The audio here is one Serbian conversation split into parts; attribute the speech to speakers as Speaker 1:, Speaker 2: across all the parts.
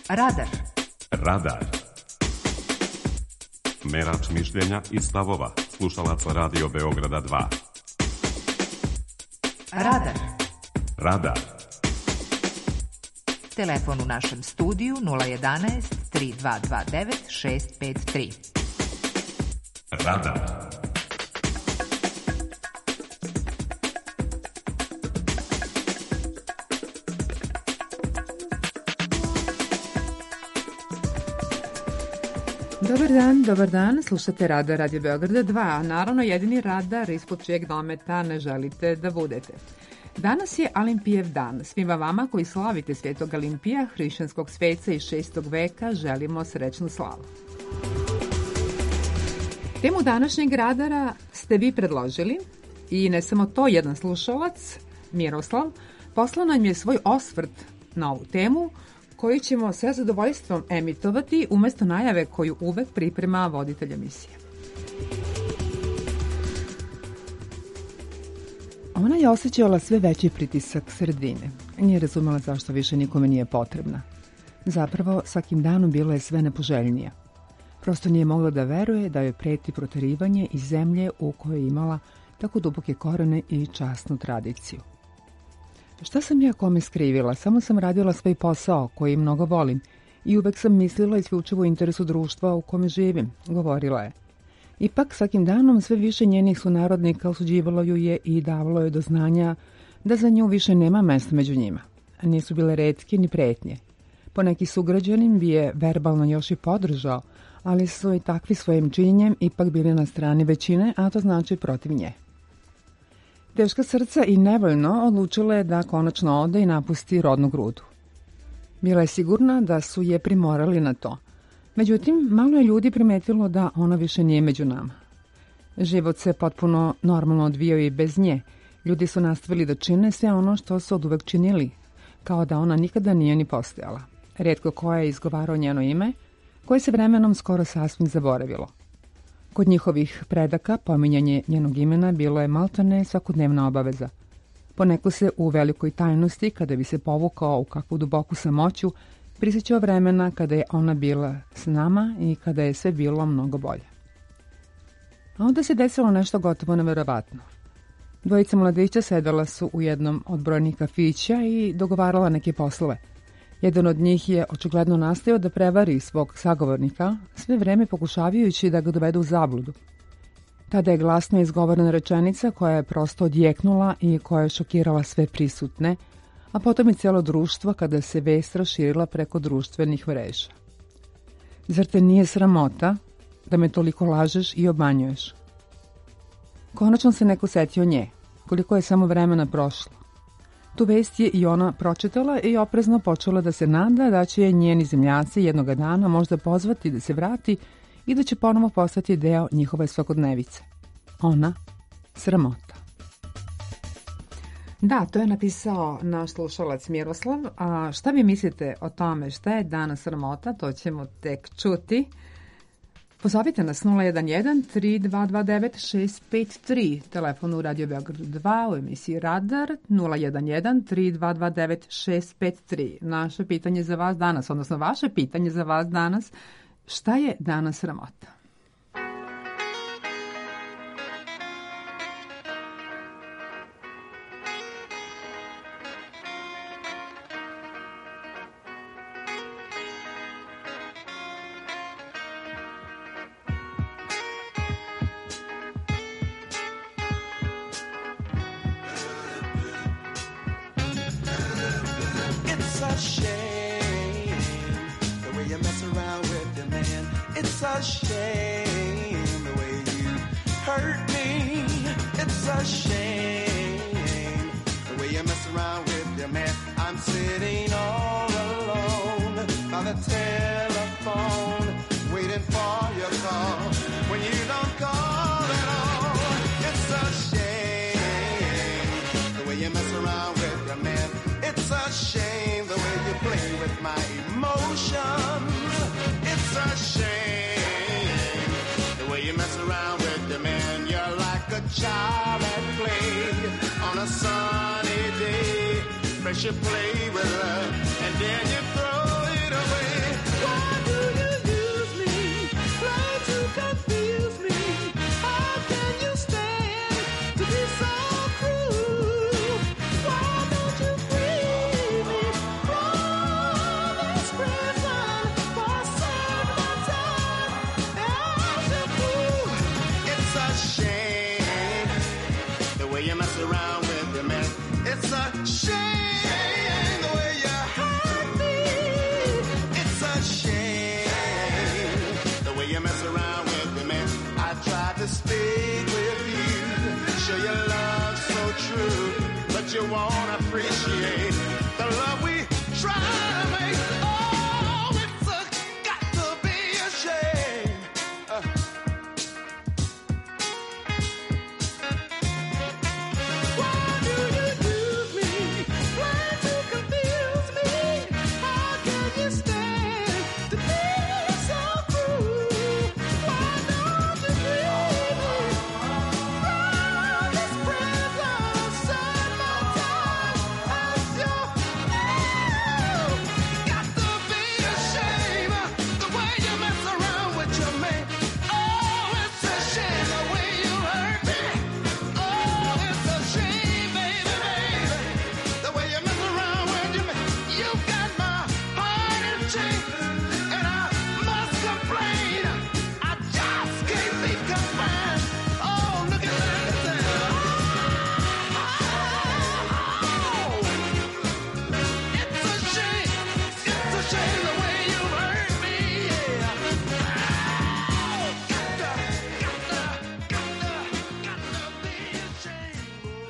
Speaker 1: Radar.
Speaker 2: Radar. Merač mišljenja i stavova slušalaca Radio Beograda 2.
Speaker 1: Radar.
Speaker 2: Radar.
Speaker 1: Telefon u našem studiju 011 3229 653.
Speaker 2: Radar.
Speaker 3: Dobar dan, slušate Radar Radio Beograda 2, naravno jedini radar ispod čijeg dometa ne želite da budete. Danas je Alimpijev dan. Svima vama koji slavite Svetog Alimpija, hrišćanskog sveca iz 6. veka, želimo srećnu slavu. Temu današnjeg radara ste vi predložili i ne samo to, jedan slušalac, Miroslav, poslao nam je svoj osvrt na ovu temu koju ćemo sa zadovoljstvom emitovati umesto najave koju uvek priprema voditelj emisije. Ona je osjećala sve veći pritisak sredine. Nije razumela zašto više nikome nije potrebna. Zapravo, svakim danom bila je sve nepoželjnija. Prosto nije mogla da veruje da joj preti proterivanje iz zemlje u kojoj je imala tako duboke korene i časnu tradiciju. Šta sam ja kome skrivila? Samo sam radila svoj posao koji mnogo volim i uvek sam mislila isključivo u interesu društva u kome živim, govorila je. Ipak svakim danom sve više njenih sunarodnika osuđivalo ju je i davalo je do znanja da za nju više nema mesta među njima. Nisu bile retke ni pretnje. Poneki sugrađanin bi je verbalno još i podržao, ali su i takvi svojim činjenjem ipak bili na strani većine, a to znači protiv nje. Teška srca i nevoljno odlučila je da konačno ode i napusti rodnu grudu. Bila je sigurna da su je primorali na to. Međutim, malo je ljudi primetilo da ona više nije među nama. Život se potpuno normalno odvijao i bez nje. Ljudi su nastavili da čine sve ono što su oduvek činili, kao da ona nikada nije ni postojala. Rijetko ko je izgovarao njeno ime, koje se vremenom skoro sasvim zaboravilo. Kod njihovih predaka pominjanje njenog imena bilo je maltene svakodnevna obaveza. Poneko se u velikoj tajnosti, kada bi se povukao u kakvu duboku samoću, prisjećao vremena kada je ona bila s nama i kada je sve bilo mnogo bolje. A onda se desilo nešto gotovo neverovatno. Dvojica mladića sedala su u jednom od brojnih kafića i dogovarala neke poslove. Jedan od njih je očigledno nastojao da prevari svog sagovornika, sve vreme pokušavajući da ga dovede u zabludu. Tada je glasno izgovorena rečenica koja je prosto odjeknula i koja je šokirala sve prisutne, a potom i cijelo društvo kada se vest raširila preko društvenih mreža. Zar te nije sramota da me toliko lažeš i obmanjuješ? Konačno se neko setio nje, koliko je samo vremena prošlo. Tu vest je i ona pročitala i oprezno počela da se nada da će je njeni zemljaci jednoga dana možda pozvati da se vrati i da će ponovo postati deo njihove svakodnevice. Ona, sramota. Da, to je napisao naš slušalac Miroslav. A šta vi mislite o tome šta je danas sramota? To ćemo tek čuti. Pozovite nas 011 3229 653, telefon u Radio Beograd 2 u emisiji Radar 011 3229 653. Naše pitanje za vas danas, odnosno vaše pitanje za vas danas, šta je danas sramota?
Speaker 4: You play with love and then you throw it away. won't appreciate the love we try to make. Oh, it's got to be a shame. Why do you use me? Why to confuse me? How can you stand to be so cruel? Why don't you leave me from this prison? Set my time as your got to be a shame the way you mess around with your mate. Oh, it's a shame the way you hurt me. Oh, it's a shame, baby, baby, the way you mess around with your mate. You got my heart in chains, and I must complain. I just can't be confined. Oh, look at that. Oh, it's a shame. It's a shame the way you hurt me. Yeah. Oh, got to be a shame.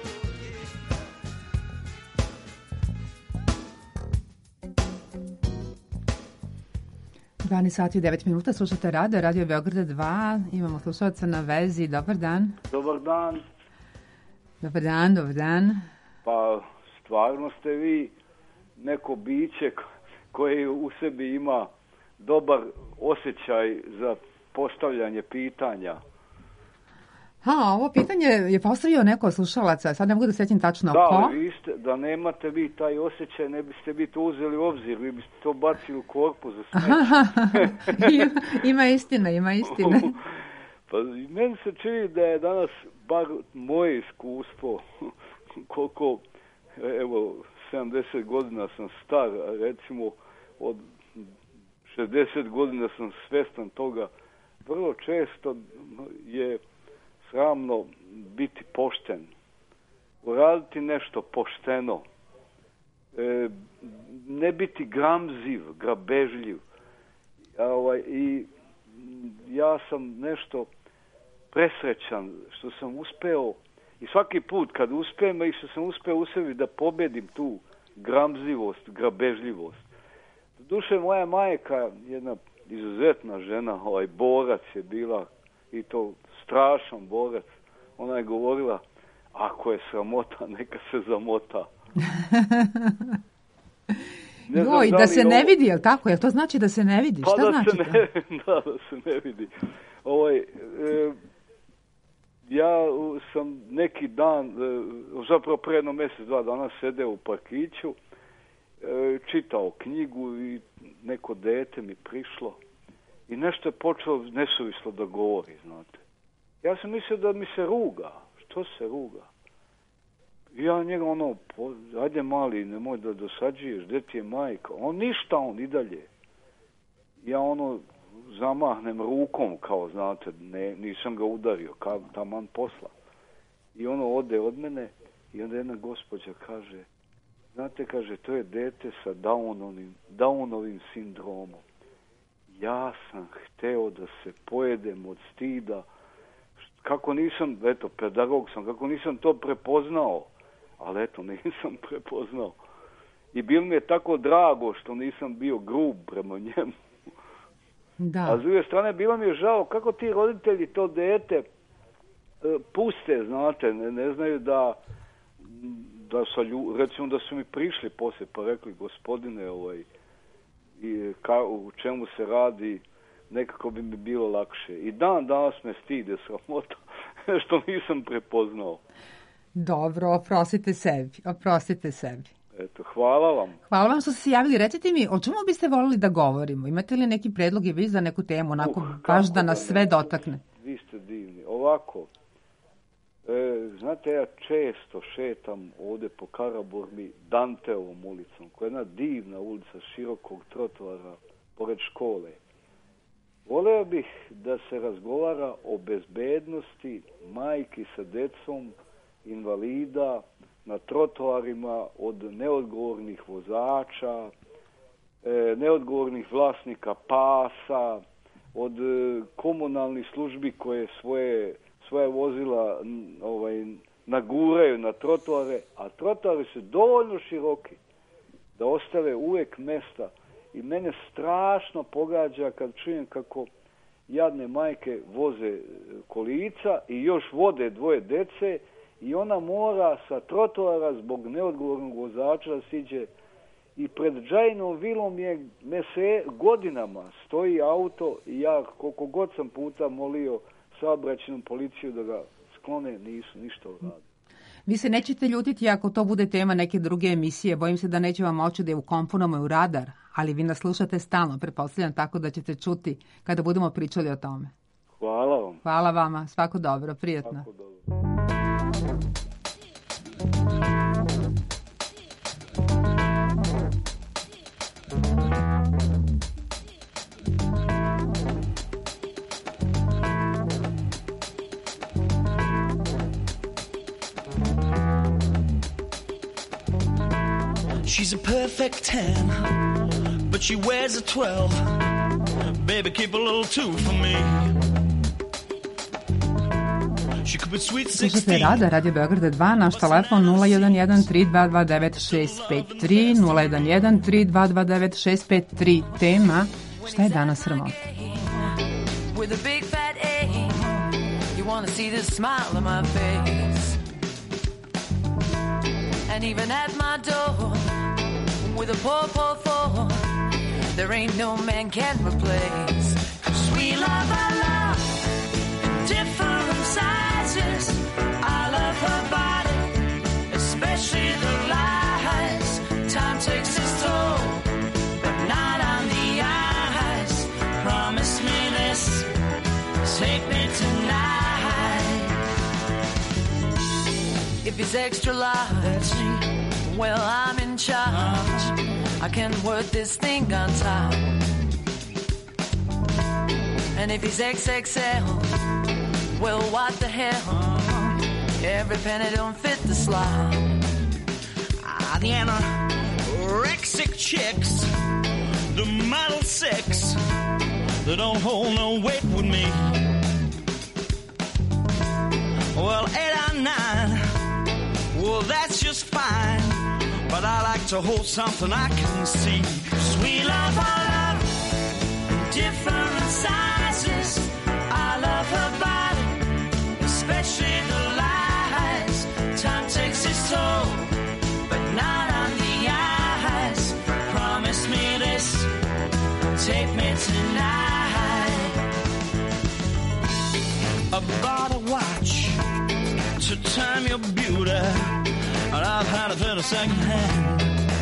Speaker 3: 12 sati i 9 minuta, slušate Radio Beograda 2, imamo slušalca na vezi, dobar dan.
Speaker 5: Dobar dan.
Speaker 3: Dobar dan.
Speaker 5: Pa stvarno ste vi neko biće koje u sebi ima osjećaj za postavljanje pitanja.
Speaker 3: Ovo pitanje je postavio neko od slušalaca, sad ne mogu da sećam tačno
Speaker 5: Da,
Speaker 3: ko.
Speaker 5: ali vi ste, da nemate vi taj osjećaj, ne biste vi to uzeli u obzir, vi biste to bacili u korpu za smeće.
Speaker 3: Ima istine.
Speaker 5: Pa meni se čini da je danas, bar moje iskustvo, koliko, evo, 70 godina sam star, a recimo od 60 godina sam svestan toga, vrlo često je sramno biti pošten, uraditi nešto pošteno, ne biti gramziv, grabežljiv. I ja sam nešto presrećan što sam uspeo, i svaki put kad uspijem i što sam uspeo u sebi da pobedim tu gramzivost, grabežljivost. Doduše, moja majka, jedna izuzetna žena, borac je bila, i to strašan borac. Ona je govorila, ako je sramota, neka se zamota.
Speaker 3: Joj, da se ne vidi, jel tako? Jel to znači da se ne vidi?
Speaker 5: Pa
Speaker 3: šta znači to?
Speaker 5: Da se ne vidi. Ja sam neki dan, zapravo pre jedno mjesec, 2 dana sedeo u parkiću, čitao knjigu i neko dete mi prišlo i nešto je počelo nesuvislo da govori, znate. Ja sam mislio da mi se ruga. Što se ruga? Ja njega ajde mali, nemoj da dosađuješ, gdje ti je majka? On ništa, on i dalje. Ja zamahnem rukom, kao znate, nisam ga udario, kao taman posla. I ode od mene i onda jedna gospođa kaže, znate, kaže, to je dete sa Downovim sindromom. Ja sam hteo da se pojedem od stida. Kako nisam, pedagog sam, kako nisam to prepoznao. Ali nisam prepoznao. I bilo mi je tako drago što nisam bio grub prema njemu.
Speaker 3: Da.
Speaker 5: A s druge strane, bilo mi je žao kako ti roditelji to dete puste, znate, ne znaju da recimo da su mi prišli poslije pa rekli, gospodine, u čemu se radi, nekako bi mi bilo lakše. I danas me stide, sramota, što nisam prepoznao.
Speaker 3: Dobro, oprostite sebi.
Speaker 5: Eto, hvala vam.
Speaker 3: Hvala vam što ste se javili. Recite mi, o čemu biste voljeli da govorimo? Imate li neki predlog i vi za neku temu, onako baš da nas sve dotakne?
Speaker 5: Vi ste divni. Ovako, znate, ja često šetam ovdje po Karaburmi Danteovom ulicom, koja je jedna divna ulica širokog trotoara pored škole. Voleo bih da se razgovara o bezbednosti majki sa decom, invalida, na trotoarima od neodgovornih vozača, neodgovornih vlasnika pasa, od komunalnih službi koje svoje vozila naguraju na trotoare, a trotoari su dovoljno široki da ostave uvijek mjesta. I mene strašno pogađa kad čujem kako jadne majke voze kolica i još vode dvoje dece i ona mora sa trotoara zbog neodgovornog vozača da siđe. I pred Džajnom vilom je godinama stoji auto i ja koliko god sam puta molio saobraćajnu policiju da ga sklone, nisu ništa uradili.
Speaker 3: Vi se nećete ljutiti ako to bude tema neke druge emisije. Bojim se da nećemo moći da je ukomponujemo u radar, ali vi nas slušate stalno, pretpostavljam, tako da ćete čuti kada budemo pričali o tome.
Speaker 5: Hvala vam.
Speaker 3: Hvala vama, svako dobro, prijatno.
Speaker 5: Svako dobro.
Speaker 6: She's a perfect 10, but she wears a 12. Baby, keep a little 2 for me. She could be sweet 16.
Speaker 3: Slušate Rada, Radio Beograda 2, naš telefon 011-3229-653, 011-3229-653. Tema, šta je danas sramota?
Speaker 7: With a big fat A, you wanna see the smile on my face. And even at my door, with a poor, poor four, there ain't no man can replace. 'Cause we love our love in different sizes. I love her body, especially the lies. Time takes its toll, but not on the eyes. Promise me this, take me tonight. If he's extra large, well, I'm in charge. I can work this thing on top. And if he's XXL, well, what the hell? Every penny don't fit the slot.
Speaker 6: The anorexic chicks, the model 6, they don't hold no weight with me. Well, 8 or 9, well, that's just fine. But I like to hold something I can see. 'Cause we love our love in different sizes. I love her body, especially the lies. Time takes its toll, but not on the eyes. Promise me this, take me tonight. I bought a watch to time your beauty, and I've had it in a second hand.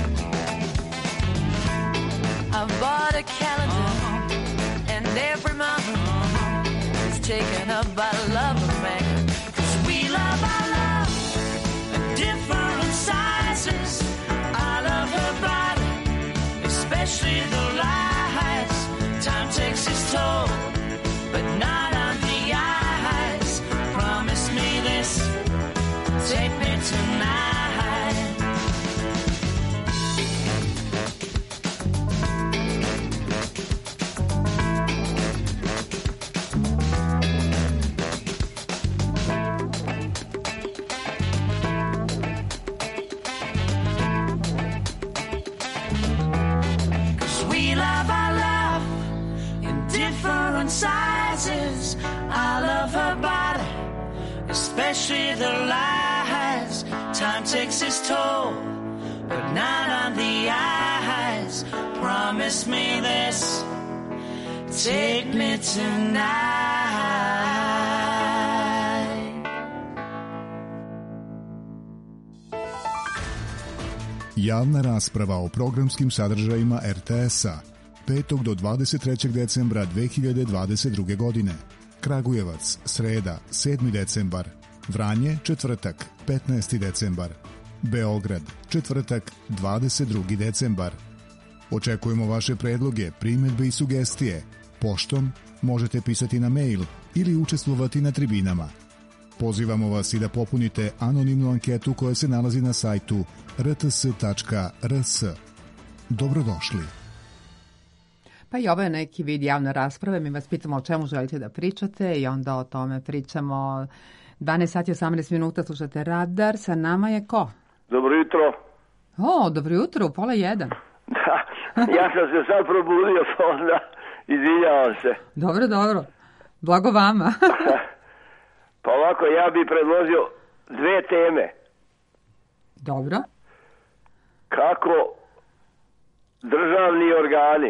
Speaker 7: I bought a calendar, and every month is taken up by love of man. 'Cause we love our love in different sizes. I love her body, especially the lies. Time takes its toll, but not on the eyes. Promise me this, take me tonight. Sizes. I love her body, especially the lies. Time takes its toll, but not on the eyes. Promise me this, take me tonight.
Speaker 8: Javna rasprava o programskim sadržajima RTS-a 5. do 23. decembra 2022. godine. Kragujevac, sreda, 7. decembar. Vranje, četvrtak, 15. decembar. Beograd, četvrtak, 22. decembar. Očekujemo vaše predloge, primjedbe i sugestije. Poštom možete pisati na mail ili učestvovati na tribinama. Pozivamo vas i da popunite anonimnu anketu koja se nalazi na sajtu rts.rs. Dobrodošli.
Speaker 3: Pa i ovo je neki vid javne rasprave. Mi vas pitamo o čemu želite da pričate i onda o tome pričamo 12 sati 18 minuta, slušate Radar, sa nama je ko?
Speaker 9: Dobro jutro.
Speaker 3: O, dobro jutro, u 12:30.
Speaker 9: Da, ja sam se sad probudio, pa onda izvinjavam se.
Speaker 3: Dobro, blago vama.
Speaker 9: Pa ovako, ja bih predložio 2 teme.
Speaker 3: Dobro.
Speaker 9: Kako državni organi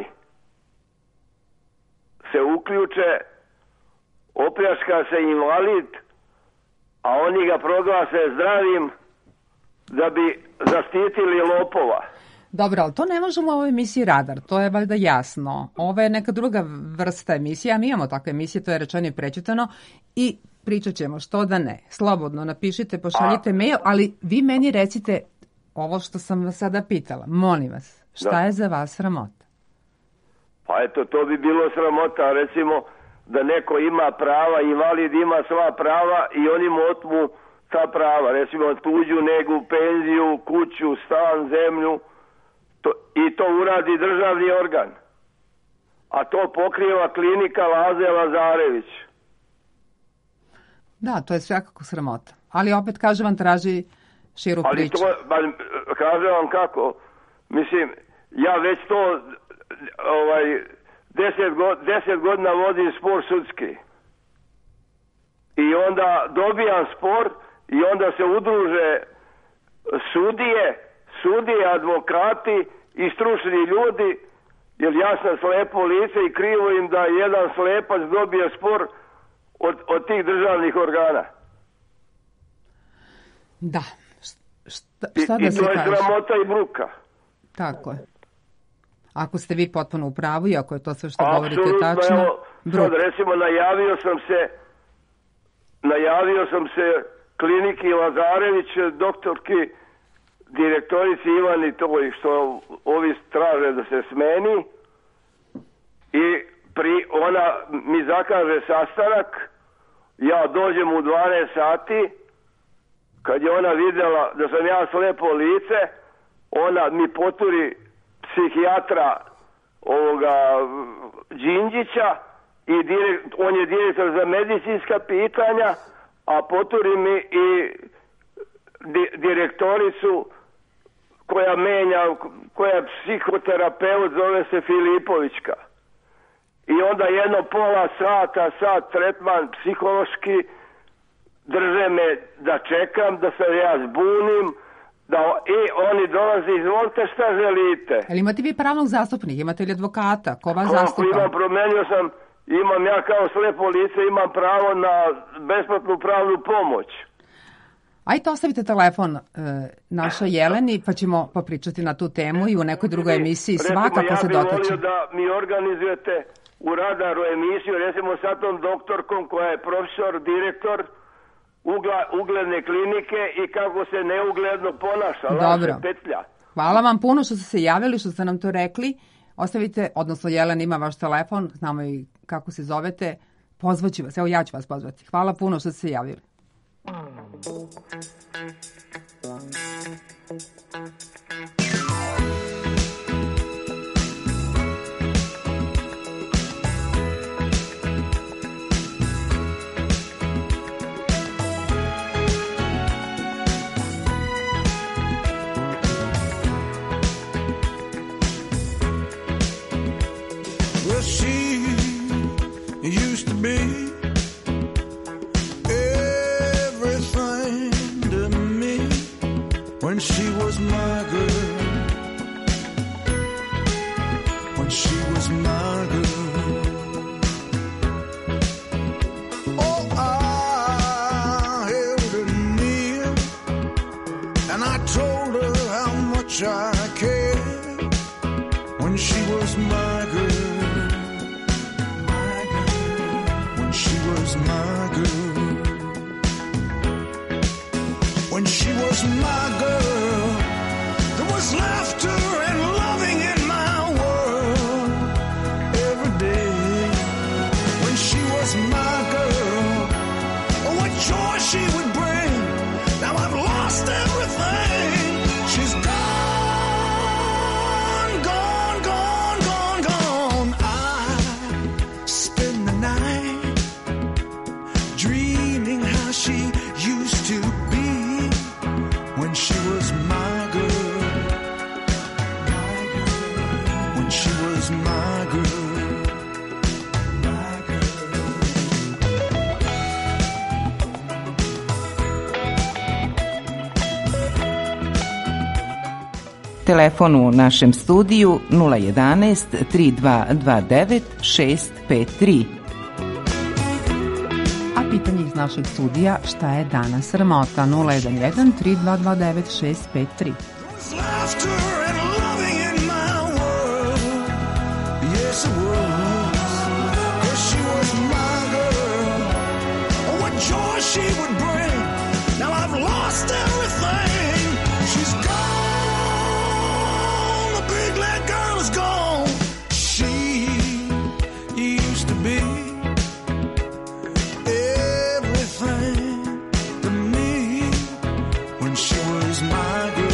Speaker 9: se uključe, opljačka se invalid, a oni ga proglase zdravim da bi zaštitili lopova.
Speaker 3: Dobro, ali to ne možemo u ovoj emisiji Radar, to je valjda jasno. Ovo je neka druga vrsta emisija, mi imamo takve emisije, to je rečeno i prečitano i pričat ćemo, što da ne. Slobodno napišite, pošaljite mail, ali vi meni recite ovo što sam vas sada pitala. Molim vas, šta je za vas sramota?
Speaker 9: Pa eto, to bi bilo sramota, recimo, da neko ima prava, invalid ima sva prava i oni mu otmu ta prava. Recimo, tuđu negu, penziju, kuću, stan, zemlju, i to uradi državni organ. A to pokriva klinika Laze Lazarević.
Speaker 3: Da, to je svakako sramota. Ali opet, kažem vam, traži širu priču.
Speaker 9: Ali to, kažem vam kako, mislim, ja već to 10 godina vodim spor sudski. I onda dobijam spor i onda se udruže sudije, advokati i stručni ljudi, jer ja sam slepo lice i krivo im da jedan slepac dobije spor od tih državnih organa.
Speaker 3: Da. Šta da se
Speaker 9: to je
Speaker 3: kaže?
Speaker 9: sramota i bruka.
Speaker 3: Tako je. Ako ste vi potpuno u pravu i ako je to sve što govorite tačno,
Speaker 9: sad recimo najavio sam se kliniki Lazarević, doktorki, direktorici Ivani, to što ovi traže da se smeni, i ona mi zakaže sastanak, ja dođem u 12 sati, kad je ona vidjela da sam ja slepo lice, ona mi poturi psihijatra Đinđića i on je direktor za medicinska pitanja, a poturi mi i direktoricu koja je psihoterapeut, zove se Filipovićka. I onda jedno pola sat tretman psihološki, drže me da čekam, da se ja zbunim, i oni dolaze, izvolite šta želite.
Speaker 3: Ali imate vi pravnog zastupnika, imate li advokata, ko vas zastupa?
Speaker 9: Imam ja kao slepo lice, imam pravo na besplatnu pravnu pomoć.
Speaker 3: Ajde, ostavite telefon našoj Jeleni, pa ćemo popričati na tu temu i u nekoj drugoj emisiji svakako se dotaći.
Speaker 9: Ja bih volio da mi organizujete u Radaru emisiju, recimo sa tom doktorkom koja je profesor, direktor ugledne klinike i kako se neugledno ponaša.
Speaker 3: Dobro. Hvala vam puno što ste se javili, što ste nam to rekli. Ostavite, odnosno Jelena ima vaš telefon, znamo i kako se zovete, pozvaću vas, evo ja ću vas pozvati. Hvala puno što ste se javili.
Speaker 4: Well, she used to be everything to me when she was my girl. When she was my girl. Oh, I held her near and I told her how much I cared when she was my girl. Was my girl. When she was my girl, there was laughter and loving in my world every day. When she was my girl, oh, what joy she would bring. Now I've lost everything. She's gone, gone, gone, gone, gone. I spend the night dreaming how she
Speaker 10: was my girl. My
Speaker 11: Telefon u našem studiju 011 3229 653.
Speaker 3: A pitanje iz našeg studija, šta je danas sramota? 011 3229 653.
Speaker 10: laughter and loving in my world. Yes, it was. 'Cause she was my girl. Oh, what joy she would bring. Now I've lost everything. She's gone. The big leg girl is gone. She used to be everything to me when she was my girl.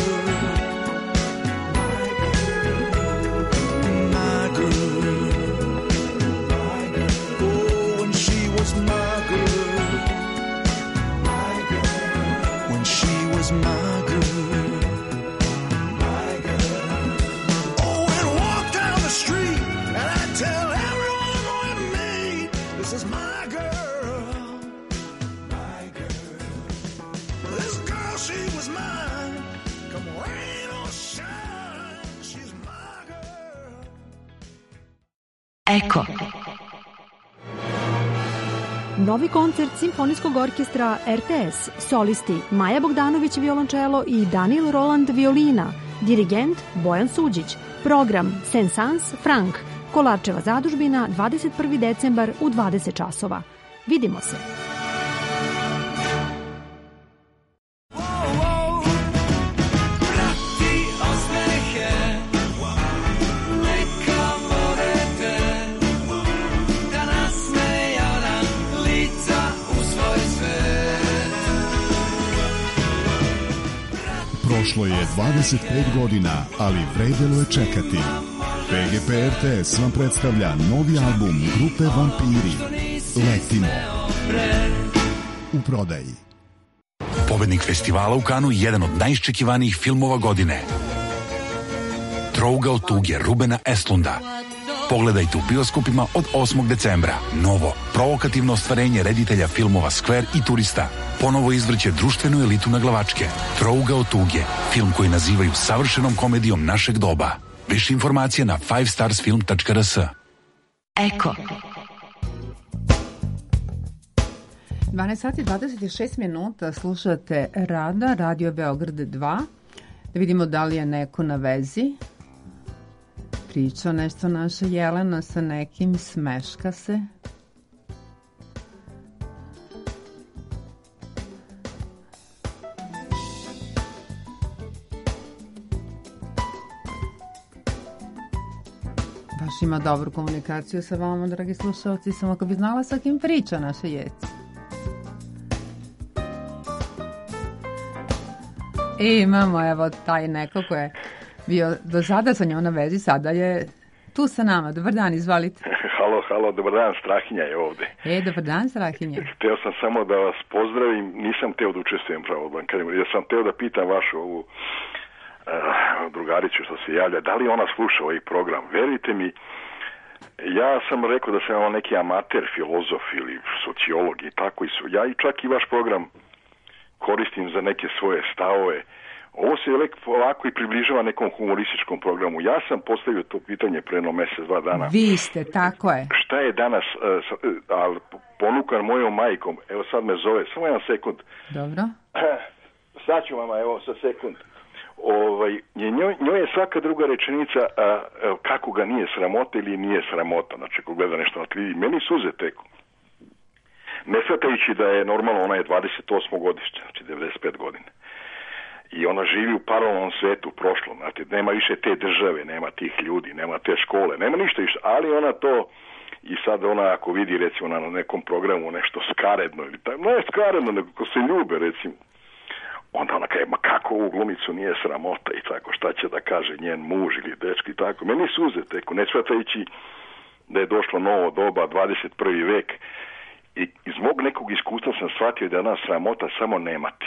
Speaker 12: Eko. Novi koncert Simfonijskog orkestra RTS, solisti Maja Bogdanović violončelo i Daniel Roland violina, dirigent Bojan Suđić, program Saint-Saëns Frank, Kolarčeva zadužbina, 21. decembar u 20 časova. Vidimo se!
Speaker 8: Prošlo je 25 godina, ali vredelo je čekati. PGP RTS vam predstavlja novi album grupe Vampiri. Letimo. U prodaji.
Speaker 13: Pobednik festivala u Kanu, jedan od najiščekivanijih filmova godine. Trougao tuge Rubena Estlunda. Pogledajte u bioskopima od 8. decembra. Novo, provokativno ostvarenje reditelja filmova Skver i Turista. Ponovo izvrće društvenu elitu na glavačke. Trougao tuge, film koji nazivaju savršenom komedijom našeg doba. Više informacije na 5starsfilm.rs.
Speaker 12: Eko.
Speaker 3: 12 sati 26 minuta, slušate Rada, Radio Beograd 2. Da vidimo da li je neko na vezi. Priča nešto naša Jelena sa nekim, smeška se. Baš ima dobru komunikaciju sa vama, dragi slušalci, samo ako bi znala sa kim priča naša Jeci. Imamo, evo, taj neko ko je bio do sada sa njom na vezi, sada je tu sa nama. Dobar dan, izvalite.
Speaker 14: Halo, dobar dan, Strahinja je ovde.
Speaker 3: Dobar dan, Strahinja.
Speaker 14: Hteo sam samo da vas pozdravim, nisam teo da učestvujem pravo, ja sam teo da pitam vašu ovu drugariću što se javlja, da li ona sluša ovaj program. Verujte mi, ja sam rekao da sam neki amater, filozof ili sociolog i tako, ja i čak i vaš program koristim za neke svoje stavove. Ovo se ovako i približava nekom humorističkom programu. Ja sam postavio to pitanje pre jedno mesec, 2 dana.
Speaker 3: Vi ste, tako je.
Speaker 14: Šta je danas, ponukan mojom majkom, evo sad me zove, samo jedan sekund.
Speaker 3: Dobro.
Speaker 14: Sad ću vama, evo, sa sekund. Njoj je svaka druga rečenica kako ga nije sramota ili nije sramota. Znači, ako gleda nešto na TV, meni suze teku. Ne shvatajući da je normalno, ona je 28. godište, znači 95 godina. I ona živi u paralelnom svetu, prošlom. Znači, nema više te države, nema tih ljudi, nema te škole, nema ništa više. Ali ona to, i sad ona ako vidi recimo na nekom programu nešto skaredno, ili tako, ne skaredno, nego ko se ljube recimo, onda ona kaže, ma kako ovu glumicu nije sramota i tako, šta će da kaže njen muž ili dečki i tako. Meni suze teku, ne shvatajući da je došlo novo doba, 21. vek, i iz mog nekog iskustva sam shvatio da je ona sramota samo nemati.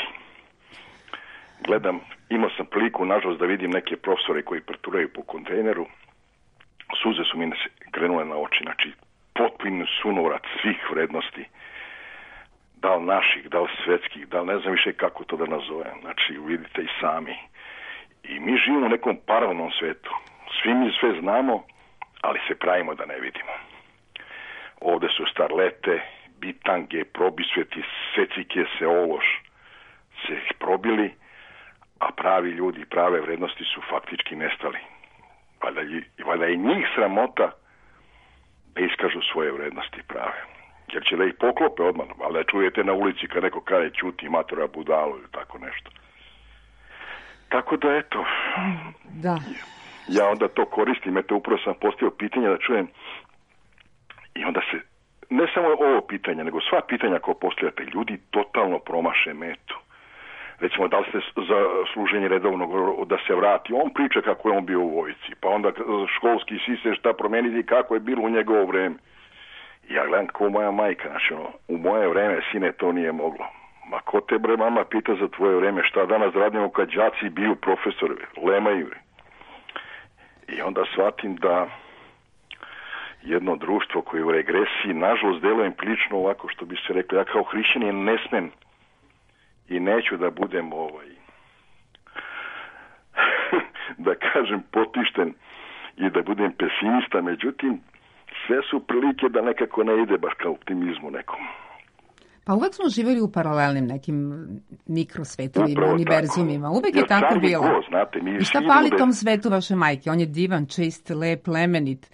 Speaker 14: Gledam, imao sam priliku, nažalost, da vidim neke profesore koji parturaju po kontejneru, suze su mi krenule na oči, znači potpuni sunovrat svih vrednosti, da li naših, da li svetskih, da li ne znam više kako to da nazovem, znači vidite i sami. I mi živimo u nekom paralelnom svetu, svi mi sve znamo, ali se pravimo da ne vidimo. Ovde su starlete, bitange, probisveti, secike se ološ, se probili, a pravi ljudi i prave vrednosti su faktički nestali. Valjda i njih sramota da iskažu svoje vrednosti prave. Jer će da ih poklope odmah, ali da čujete na ulici kad neko kaže ćuti matora budalu ili tako nešto. Tako da eto,
Speaker 3: da.
Speaker 14: Ja onda to koristim, eto upravo sam postavio pitanje da čujem i onda se, ne samo ovo pitanje, nego sva pitanja koje postavljate, ljudi totalno promaše metu. Recimo, da li ste za služenje redovnog da se vrati, on priča kako je on bio u vojsci, pa onda školski sistem šta promeniti i kako je bilo u njegovo vreme. Ja gledam kao moja majka, znači u moje vreme, sine, to nije moglo. Ma ko te bre mama pita za tvoje vreme, šta danas radimo kad đaci biju profesori, lemaju. I onda shvatim da jedno društvo koje je u regresiji, nažalost delujem prilično ovako, što bi se rekli, ja kao hrišćanin ne smem i neću da budem da kažem potišten i da budem pesimista, međutim sve su prilike da nekako ne ide baš ka optimizmu nekom.
Speaker 3: Pa uvek smo živjeli u paralelnim nekim mikrosvetovima, univerzumima. Uvek je tako bilo. I šta fali tom svetu vaše majke? On je divan, čist, lep, plemenit.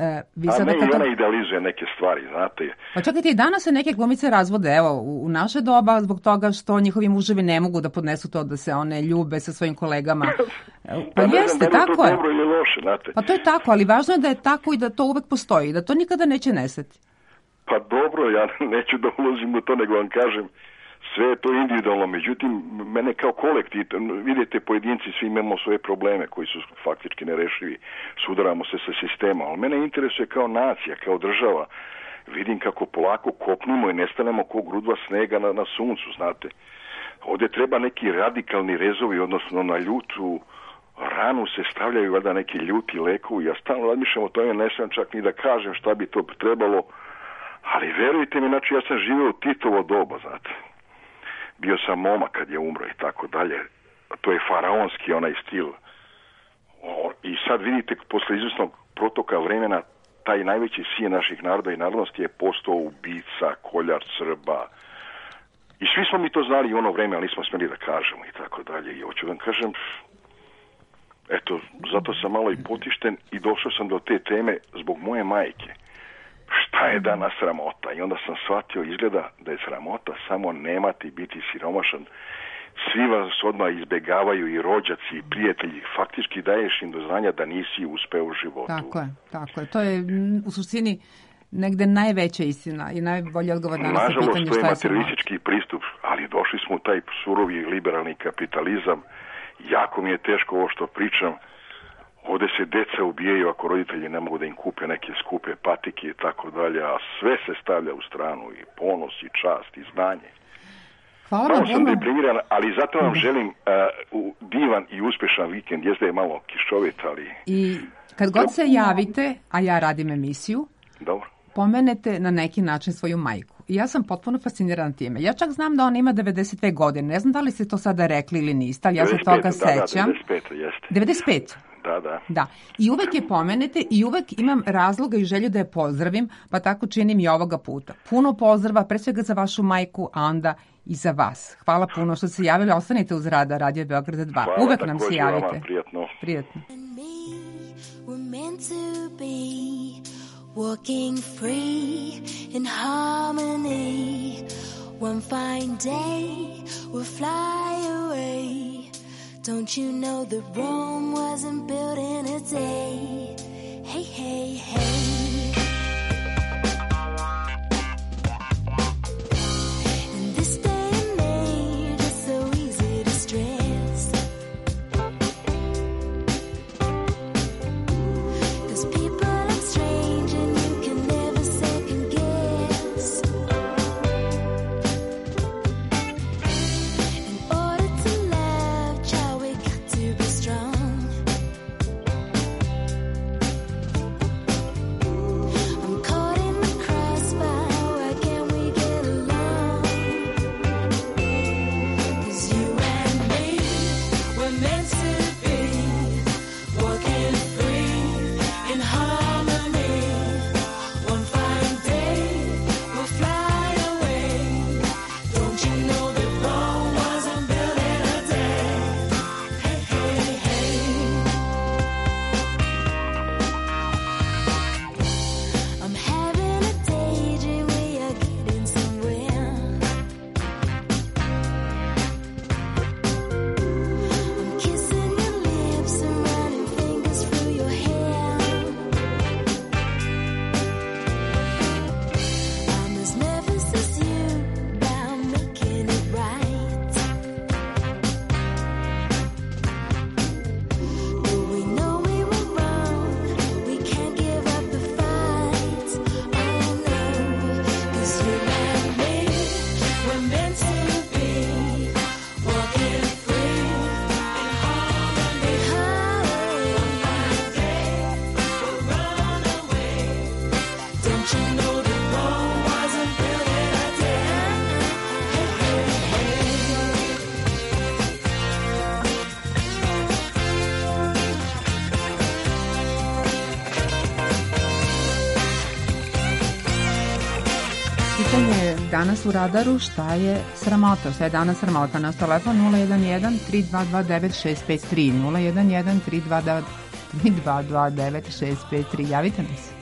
Speaker 14: I ona idealizuje neke stvari, znate.
Speaker 3: Pa čekajte, i danas se neke glumice razvode, evo, u naše doba, zbog toga što njihovi muževi ne mogu da podnesu to da se one ljube sa svojim kolegama. Pa jeste, tako je.
Speaker 14: Dobro ili loše, znate.
Speaker 3: Pa to je tako, ali važno je da je tako i da to uvek postoji, i da to nikada neće nestati.
Speaker 14: Pa dobro, ja neću da ulazim u to, nego vam kažem, sve je to individualno, međutim, mene kao kolektiv, vidite, pojedinci svi imamo svoje probleme koji su faktički nerešivi, sudaramo se sa sistemom, ali mene interesuje kao nacija, kao država, vidim kako polako kopnimo i nestanemo ko grudva snega na suncu, znate. Ovdje treba neki radikalni rezovi, odnosno na ljutu ranu se stavljaju valjda neki ljuti lekovi, ja stalno razmišljam o tome, ne sam čak ni da kažem šta bi to trebalo, ali verujte mi, znači ja sam živio u Titovo doba, znate. Bio sam momak kad je umro i tako dalje. To je faraonski onaj stil. I sad vidite, posle izvjesnog protoka vremena, taj najveći sin naših naroda i narodnosti je postao ubica, koljar Srba. I svi smo mi to znali u ono vreme, ali nismo smjeli da kažemo i tako dalje. I hoću da kažem, eto, zato sam malo i potišten i došao sam do te teme zbog moje majke. Šta je danas sramota? I onda sam shvatio, izgleda da je sramota samo nemati i biti siromašan. Svi vas odmah izbegavaju i rođaci i prijatelji. Faktički daješ im do znanja da nisi uspeo u životu.
Speaker 3: Tako je. To je u suštini negde najveća istina i najbolji odgovor danas na pitanje šta je sramota.
Speaker 14: Nažalost, to je materialistički pristup, ali došli smo u taj surovi liberalni kapitalizam. Jako mi je teško ovo što pričam. Ovdje se deca ubijaju ako roditelji ne mogu da im kupe neke skupe patike i tako dalje, a sve se stavlja u stranu, i ponos, i čast, i znanje. Malo sam deprimiran, ali zato vam želim divan i uspešan vikend. Jeste je malo kišovit, ali...
Speaker 3: I kad god se javite, a ja radim emisiju,
Speaker 14: dobro,
Speaker 3: pomenete na neki način svoju majku. I ja sam potpuno fascinirana time. Ja čak znam da ona ima 92 godine. Ne znam da li ste to sada rekli ili niste, ali ja se toga sećam.
Speaker 14: 95, jeste.
Speaker 3: 95? Da. I uvek je pomenete i uvek imam razloga i želju da je pozdravim, pa tako činim i ovoga puta. Puno pozdrava, pre svega za vašu majku, a onda i za vas. Hvala puno što ste javili. Ostanite uz rada Radio Beograda 2.
Speaker 14: Hvala,
Speaker 3: uvek nam se javite.
Speaker 14: Vama, prijatno.
Speaker 15: Walking free in harmony. One fine day we'll fly away. Don't you know that Rome wasn't built in a day? Hey, hey, hey. In this day and age, it's so easy to stress. 'Cause people act strange and you can never second guess. In order to love, child, we got to be strong.
Speaker 3: pitanje danas u radaru, šta je sramota? Šta je danas sramota? Naš telefon 011-3229-653, 011-3229-653. Javite nas.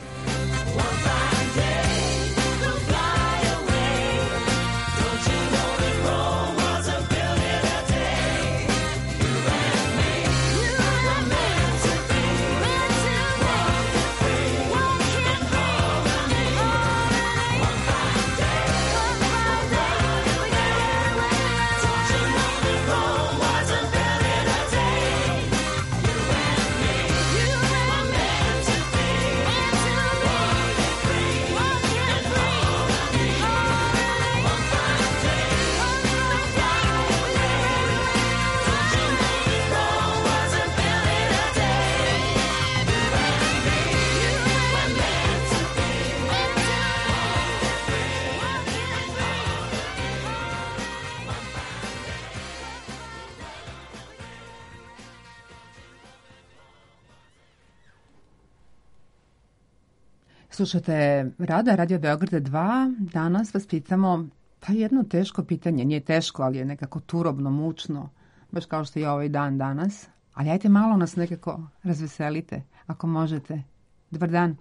Speaker 3: Slušate Radio Beograd 2. Danas vas pitamo pa jedno teško pitanje. Nije teško, ali je nekako turobno, mučno, baš kao što je ovaj dan danas. Ali ajte malo nas nekako razveselite, ako možete. Dobar dan.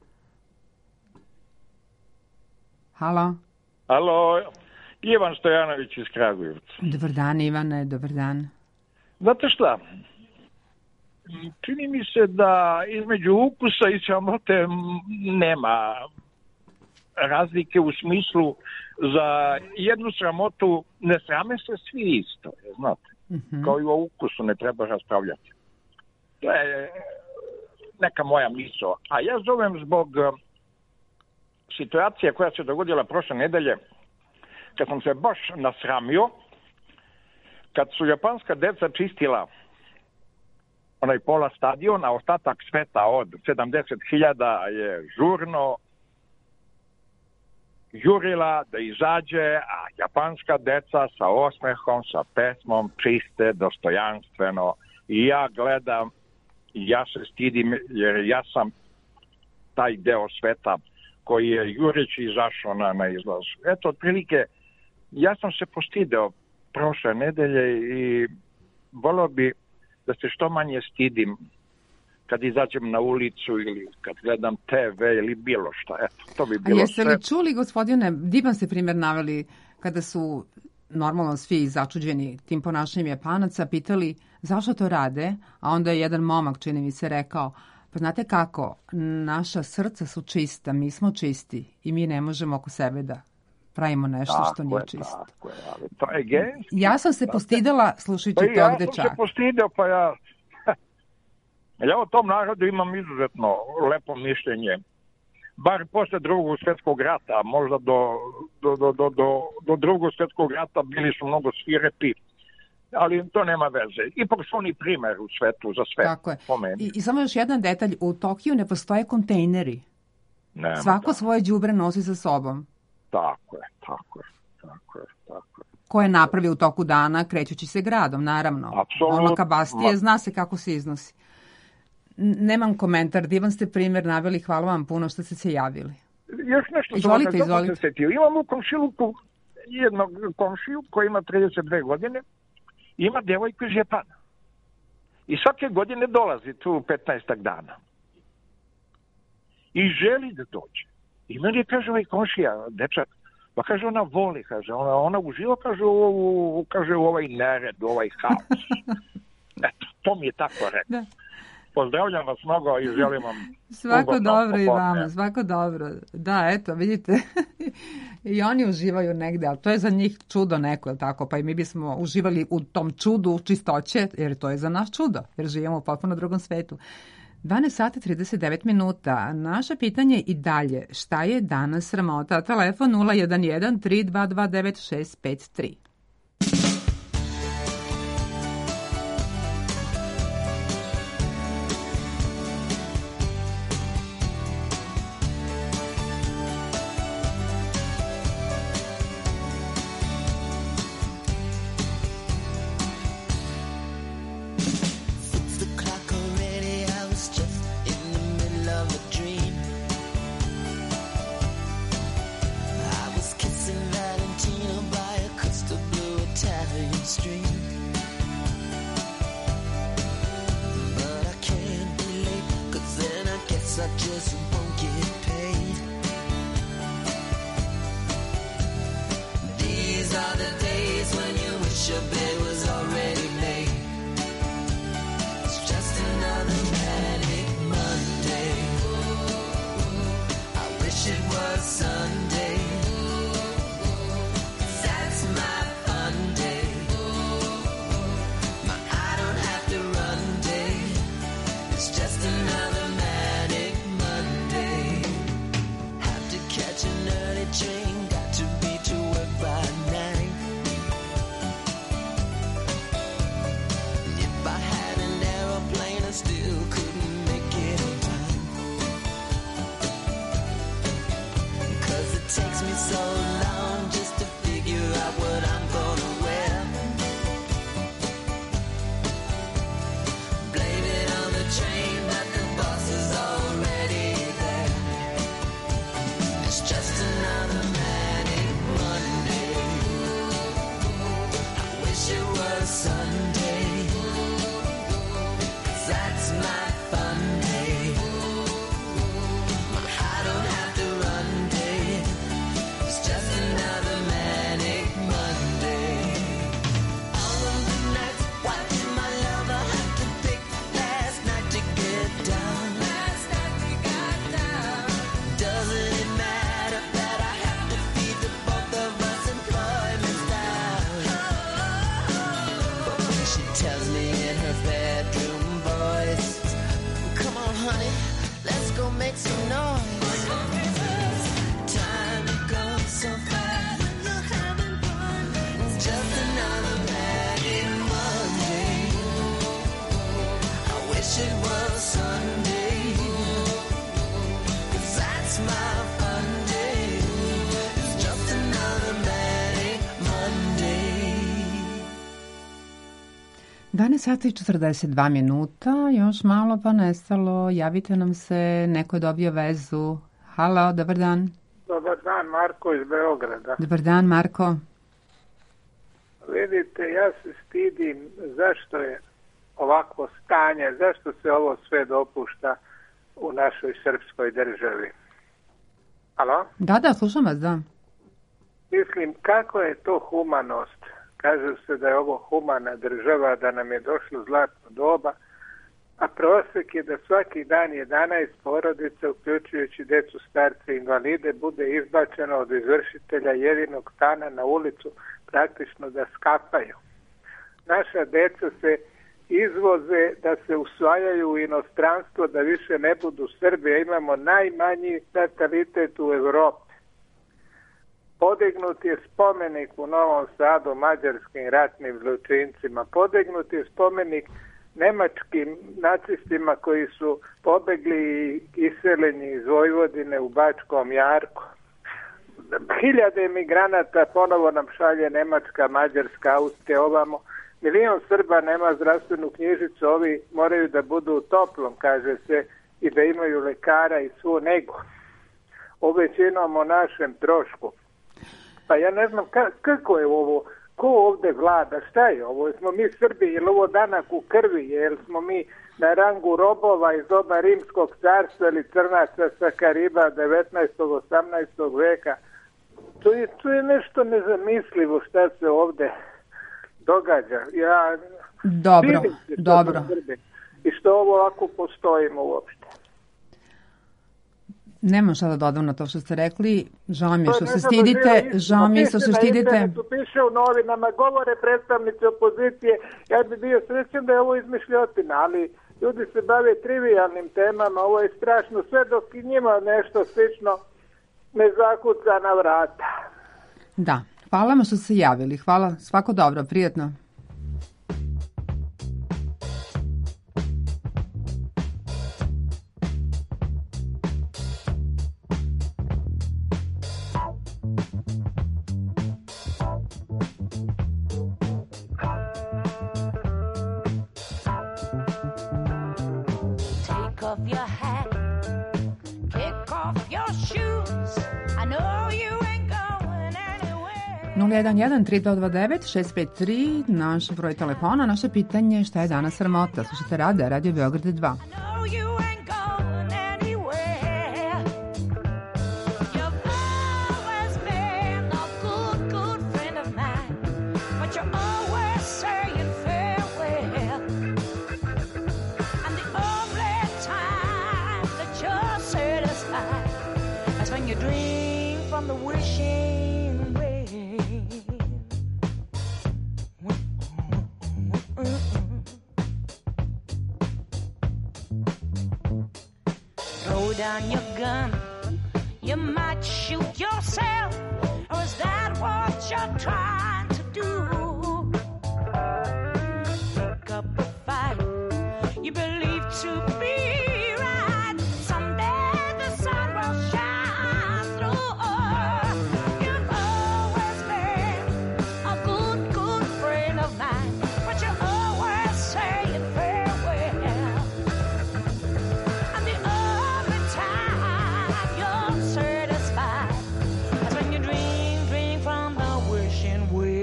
Speaker 3: Halo.
Speaker 16: Halo, Ivan Stojanović iz Kragujevca.
Speaker 3: Dobar dan, Ivane, dobar dan.
Speaker 16: Znate šta? Čini mi se da između ukusa i sramote nema razlike u smislu za jednu sramotu ne srame se svi isto, znate. Kao i o ukusu ne treba raspravljati. To je neka moja misao. A ja zovem zbog situacije koja se dogodila prošle nedelje, kad sam se baš nasramio, kad su japanska deca čistila onaj pola stadiona, ostatak sveta od 70.000 je žurno jurila da izađe, a japanska deca sa osmehom, sa pesmom, čiste, dostojanstveno. I ja gledam, i ja se stidim, jer ja sam taj deo sveta koji je jureći izašao na izlaz. Eto, otprilike, ja sam se postideo prošle nedelje i volio bi da se što manje stidim kad izađem na ulicu ili kad gledam TV ili bilo šta. Eto, to bi bilo.
Speaker 3: A jeste li čuli, gospodine, divan ste primjer naveli, kada su normalno svi začuđeni tim ponašanjem Japanaca pitali zašto to rade, a onda je jedan momak, čini mi se, rekao, pa znate kako, naša srca su čista, mi smo čisti i mi ne možemo oko sebe da pravimo nešto što nije čisto.
Speaker 16: Tako je, ali to je genski.
Speaker 3: Ja sam se postidela slušajući tog dečaka.
Speaker 16: Ja sam se postideo, pa ja o tom narodu imam izuzetno lepo mišljenje. Bar posle drugog svjetskog rata, možda do drugog svjetskog rata bili su mnogo svirepi, ali to nema veze. Ipak su oni primer u svetu za sve.
Speaker 3: Tako je. I samo još jedan detalj, u Tokiju ne postoje kontejneri. Svako svoje đubre nosi sa sobom.
Speaker 16: Tako je.
Speaker 3: Ko je napravio u toku dana krećući se gradom, naravno.
Speaker 16: Apsolutno.
Speaker 3: Ono ka Bastije, zna se kako se iznosi. Nemam komentar, divan ste primjer naveli, hvala vam puno što ste se javili.
Speaker 16: Još nešto
Speaker 3: izvolite.
Speaker 16: Se setio. Imam u komšiluku jednog komšiju koji ima 32 godine, ima devojku iz Japana. I svake godine dolazi tu 15 dana. I želi da dođe. I meni kaže ovaj komšija, dečak, pa kaže ona voli, kaže, ona uživa, kaže u ovaj nered, u ovaj haos. Eto, to mi je tako rekao. Pozdravljam vas mnogo i želim vam
Speaker 3: svako dobro i vama, svako dobro. Da, eto, vidite, i oni uživaju negde, ali to je za njih čudo neko, tako, pa i mi bismo uživali u tom čudu čistoće, jer to je za nas čudo, jer živimo u potpuno drugom svetu. 12 sati 39 minuta. Naše pitanje i dalje, šta je danas sramota? Telefon 011 3229 653.
Speaker 17: I was I just won't get paid. These are the days when you wish your bed was already made. It's just another manic Monday. I wish it was Sunday. 'Cause that's my fun day. My I don't have to run day. It's just another manic Monday. Have to catch an early train, got to be to work by 9. If I had an aeroplane, I still couldn't make it on time. 'Cause it takes me so long just to figure out what I'm gonna wear. Blame it on the train, but the boss is already there. It's just another manic Monday. I wish it was Sunday. 'Cause that's my fun day. I don't have to run day. It's just another manic Monday. All of the nights, what did my lover have to pick last night to get down? Last night we got down. Doesn't it matter that I have to feed the both of us employment style? But when she tells me in her bedroom voice, come on honey, let's go make some noise. Time goes so fast when you're having fun. It's just another manic Monday. I wish it was Sunday. 'Cause that's my fun day. It's just another manic Monday.
Speaker 3: 12 sati i 42 minuta, još malo pa nestalo, javite nam se, neko je dobio vezu. Halo, dobar dan.
Speaker 18: Dobar dan, Marko iz Beograda.
Speaker 3: Dobar dan, Marko.
Speaker 18: Vidite, ja se stidim zašto je ovakvo stanje, zašto se ovo sve dopušta u našoj srpskoj državi. Alo?
Speaker 3: Da, slušam vas, da.
Speaker 18: Mislim, kako je to humanost? Kaže se da je ovo humana država, da nam je došlo zlatno doba, a prosek je da svaki dan 11 porodica, uključujući decu, starce i invalide, bude izbačeno od izvršitelja jedinog stana na ulicu, praktično da skapaju. Naša deca se izvoze da se usvajaju u inostranstvo, da više ne budu Srbi, a imamo najmanji natalitet u Evropi. Podignut je spomenik u Novom Sadu mađarskim ratnim zločincima. Podignut je spomenik nemačkim nacistima koji su pobegli i iseljeni iz Vojvodine u Bačkom Jarku. Hiljade emigranata ponovo nam šalje Nemačka, Mađarska, Austrija, ovamo. Milion Srba nema zdravstvenu knjižicu, ovi moraju da budu u toplom, kaže se, i da imaju lekara i svu negu. Većinom o našem trošku. Pa ja ne znam kako je ovo, ko ovde vlada, šta je ovo, smo mi Srbi, je li ovo danak u krvi, je li smo mi na rangu robova iz doba Rimskog carstva ili crnaca sa Kariba 19. 18. veka. To je nešto nezamislivo šta se ovde događa. Ja
Speaker 3: Dobro.
Speaker 18: I što ovo ovako postojimo uopšte.
Speaker 3: Nemam šta da dodam na to što ste rekli. Žao mi je što se stidite. Žao mi je što se stidite.
Speaker 18: Piše u novinama, govore predstavnici opozicije. Ja bi bio srećan da je ovo izmišljotina, ali ljudi se bave trivijalnim temama. Ovo je strašno. Sve dok i njima nešto slično ne zakuca na vrata.
Speaker 3: Da. Hvala vam što ste se javili. Hvala. Svako dobro. Prijetno.
Speaker 7: Off your hat, kick off your shoes. I know you ain't going anywhere.
Speaker 3: 011-3229-653, naš broj telefona, naše pitanje šta je danas sramota. Slušajte Radio Beograd 2.
Speaker 7: No, you ain't going anywhere. drink from the wishing well. Throw down your gun, you might shoot yourself. Or is that what you're trying to do? Pick up a fight you believe to be right. Someday the sun will shine through. You've always been a good, good friend of mine, but you're always saying farewell. And the only time you're satisfied is when you drink from the wishing well.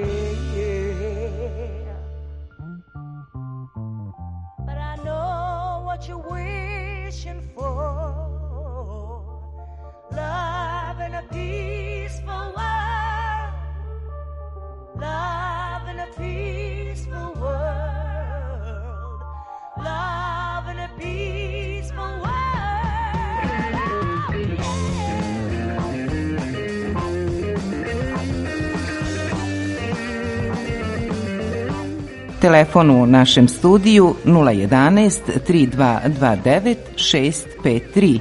Speaker 7: But I know what you're wishing for. Love in a peaceful world. Love in a peaceful world. Love in a peaceful world.
Speaker 11: Telefon u našem studiju 011 3229 653.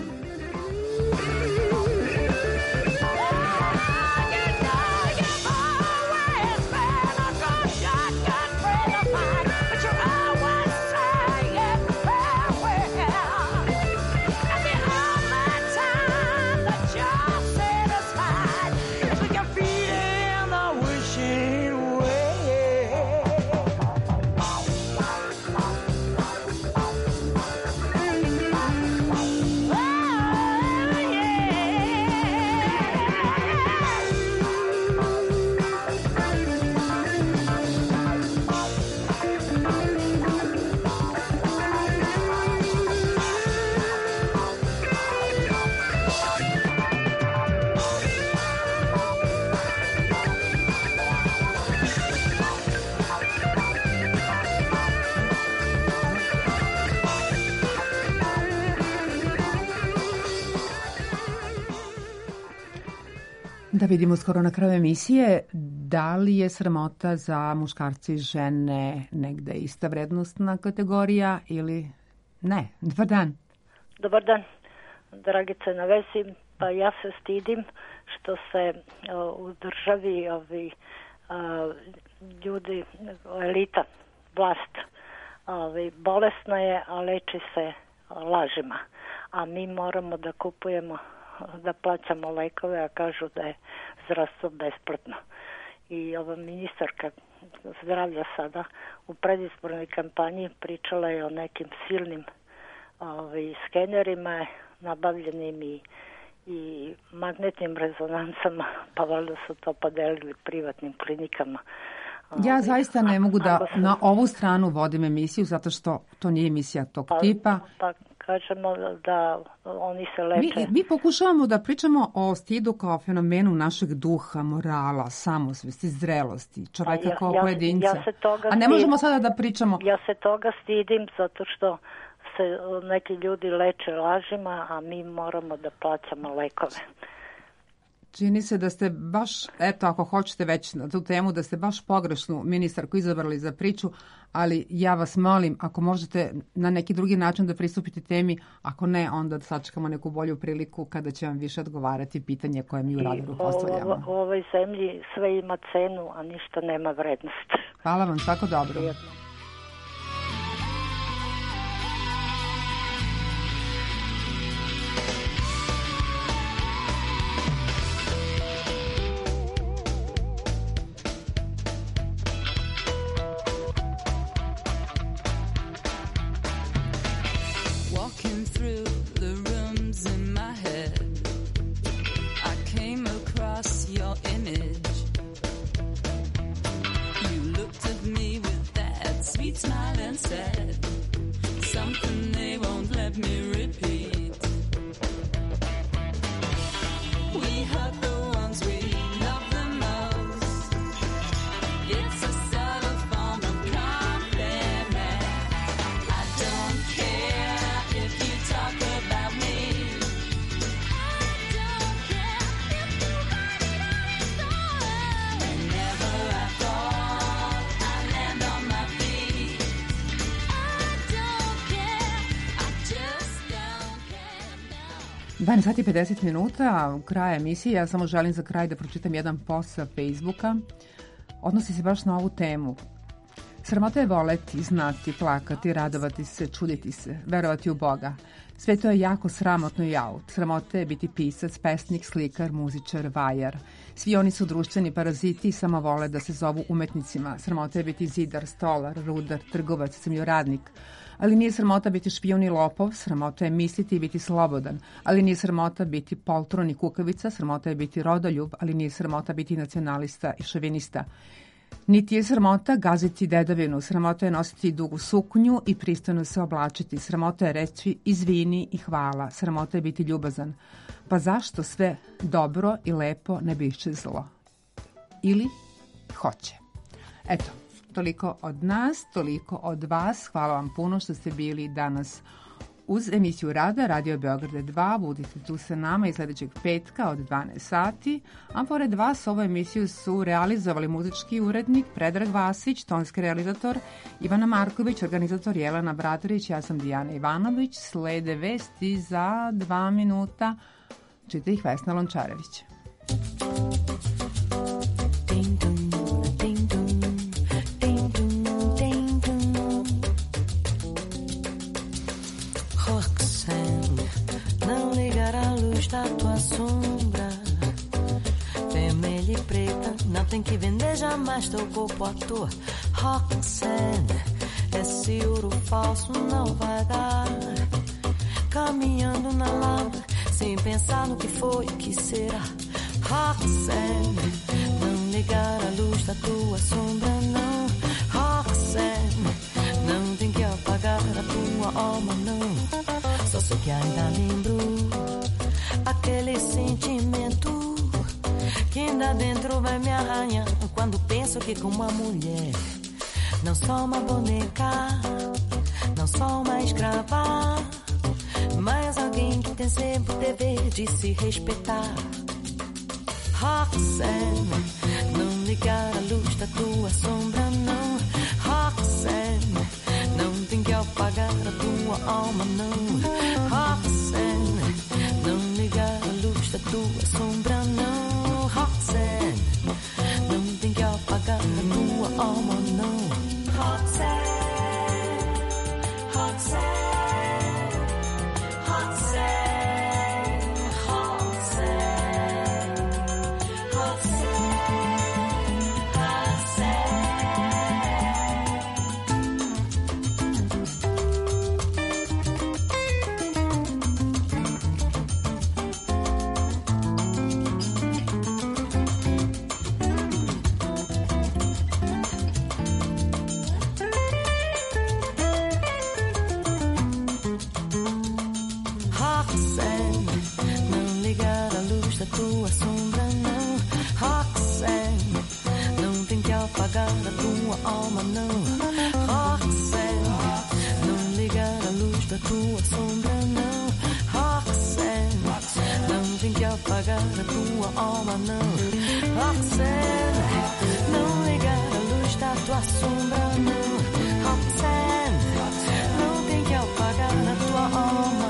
Speaker 3: Da vidimo skoro na kraju emisije, da li je sramota za muškarci i žene negde ista vrednostna kategorija ili ne? Dobar dan.
Speaker 19: Dobar dan, Dragice na vezi. Pa ja se stidim što se u državi ljudi, elita, vlast, bolesna je, a leči se lažima. A mi moramo da kupujemo, da plaćamo lekove, a kažu da je zdravstvo besplatno. I ova ministarka zdravlja sada u predizbornoj kampanji pričala je o nekim silnim skenerima nabavljenim i magnetnim rezonancama, pa valjda su to podelili privatnim klinikama.
Speaker 3: Ja zaista ne mogu da na ovu stranu vodim emisiju, zato što to nije emisija tog tipa.
Speaker 19: Pa kažemo da oni se leče.
Speaker 3: Mi pokušavamo da pričamo o stidu kao fenomenu našeg duha, morala, samosvesti, zrelosti, čoveka kao pojedinca. A ne možemo sada da pričamo...
Speaker 19: Ja se toga stidim zato što se neki ljudi leče lažima, a mi moramo da plaćamo lekove.
Speaker 3: Čini se da ste baš, eto ako hoćete već na tu temu, da ste baš pogrešnu ministarku izabrali za priču, ali ja vas molim, ako možete na neki drugi način da pristupite temi, ako ne, onda sačekamo neku bolju priliku kada će vam više odgovarati pitanje koje mi u Radiru postavljamo.
Speaker 19: U ovoj zemlji sve ima cenu, a ništa nema vrednost.
Speaker 3: Hvala vam, svako dobro.
Speaker 19: Prijetno.
Speaker 20: Your image, you looked at me with that
Speaker 3: 12 sati i 50 minuta, kraj emisije. Ja samo želim za kraj da pročitam jedan post sa Facebooka. Odnosi se baš na ovu temu. Sramota je voleti, znati, plakati, radovati se, čuditi se, verovati u Boga. Sve to je jako sramotno i out. Sramota je biti pisac, pesnik, slikar, muzičar, vajar. Svi oni su društveni paraziti i samo vole da se zovu umetnicima. Sramota je biti zidar, stolar, rudar, trgovac, zemljoradnik. Ali nije sramota biti špijun i lopov, sramota je misliti i biti slobodan. Ali nije sramota biti poltron i kukavica, sramota je biti rodoljub, ali nije sramota biti nacionalista i šovinista. Niti je sramota gaziti dedovinu, sramota je nositi dugu suknju i pristojno se oblačiti, sramota je reći izvini i hvala, sramota je biti ljubazan. Pa zašto sve dobro i lepo ne bi iščezlo? Ili hoće? Eto, toliko od nas, toliko od vas. Hvala vam puno što ste bili danas uz emisiju Rada, Radio Beograd 2. Budite tu sa nama i sledećeg petka od 12 sati. A pored vas ovu emisiju su realizovali muzički urednik Predrag Vasić, tonski realizator Ivana Marković, organizator Jelena Bratarić, ja sam Dijana Ivanović. Slede vesti za 2 minuta. Čita ih Vesna Lončarević.
Speaker 17: Da tua sombra vermelha e preta, não tem que vender jamais teu corpo à toa. Roxanne, esse ouro falso não vai dar. Caminhando na lama, sem pensar no que foi, o que será. Roxanne, não ligar a luz da tua sombra, não. Roxanne, não tem que apagar a tua alma, não. Só sei que ainda lembro aquele sentimento que ainda dentro vai me arranhar quando penso que com uma mulher, não sou uma boneca, não sou uma escrava, mas alguém que tem sempre o dever de se respeitar. Roxanne, não ligar a luz da tua sombra, não. Roxanne, não tem que apagar a tua alma, não. Roxanne, não ligar a luz da tua sombra, não. Roxanne, não tem que apagar a tua alma, não. Roxanne, Roxanne, Roxanne, Roxanne, Roxanne, tua sombra, não. Roxanne, não tem que apagar a tua alma, não. Roxanne, não ligar a luz da tua sombra, não. Roxanne, não tem que apagar a tua alma, não. Roxanne, não ligar a luz da tua sombra, não. Roxanne, não tem que apagar a tua alma.